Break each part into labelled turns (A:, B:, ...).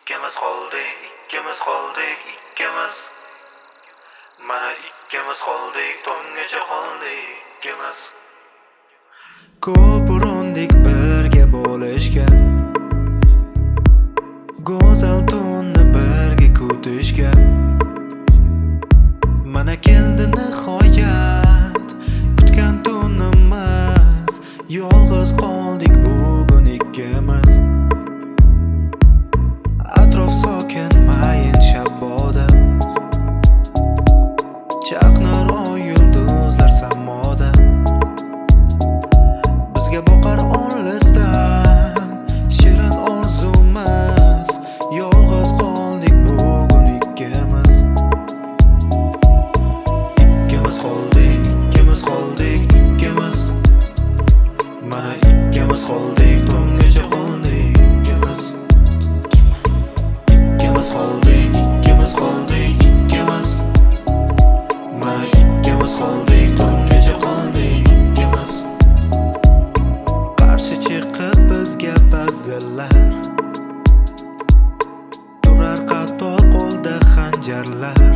A: ikkimiz qoldik, ikkimiz qoldik, ikkimiz. Mana ikkimiz qoldik, tongacha qoldik, ikkimiz.
B: Ko'p urindik birga bo'lishga, go'zal tunni birga kutishga. Mana keldi nihoyat, kutgan tunimiz. Yolg'iz qoldik bugun ikkimiz. Atrof sokin, mayin shabboda, chaqnar oy yulduzlar samoda. Bizga boqar olisdan shirin orzumiz. Yolg'iz qoldik bugun ikkimiz. Ikkimiz qoldik, ikkimiz qoldik, ikkimiz. Mana ikkimiz qoldik, tongacha qoldik, ikkimiz. Ikkimiz qoldik, ikkimiz qoldik, ikkimiz. Mana ikkimiz qoldik, tongacha qoldik, ikkimiz. Qarshi chiqib bizga ba'zilar, turar qator qo'lda xanjarlar.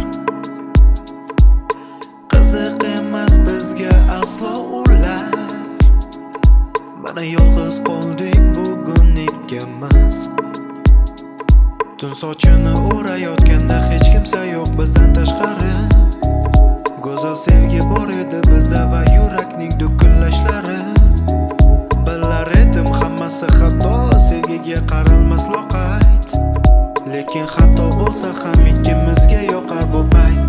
B: Qiziq emas bizga aslo ular. Mana yolg'iz qoldik bugun ikkimiz. Tun sochini o'rayotganda hech kimsa yo'q bizdan tashqari. Go'zal sevgi bor edi bizda va yurakning dukullashlari. Bilar edim hammasi xato, sevgiga qaralmas loqayd. Lekin xato bo'lsa ham ikkimizga yoqar bu payt.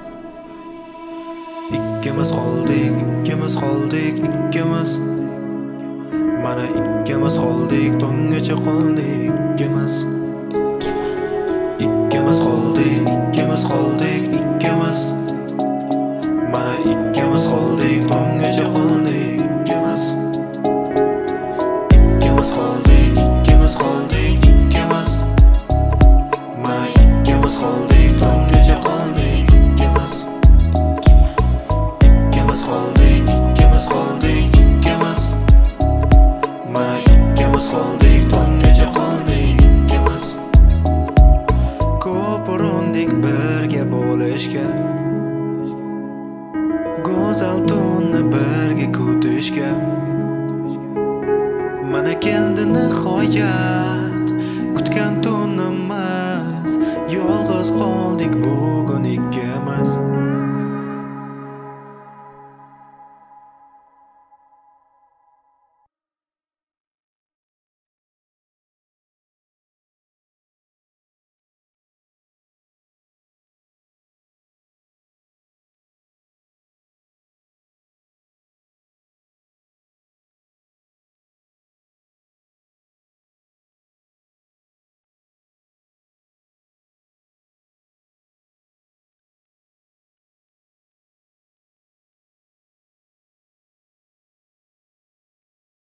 B: Ikkimiz qoldik, ikkimiz qoldik, ikkimiz. Mana ikkimiz qoldik, tongacha qoldik, ikkimiz.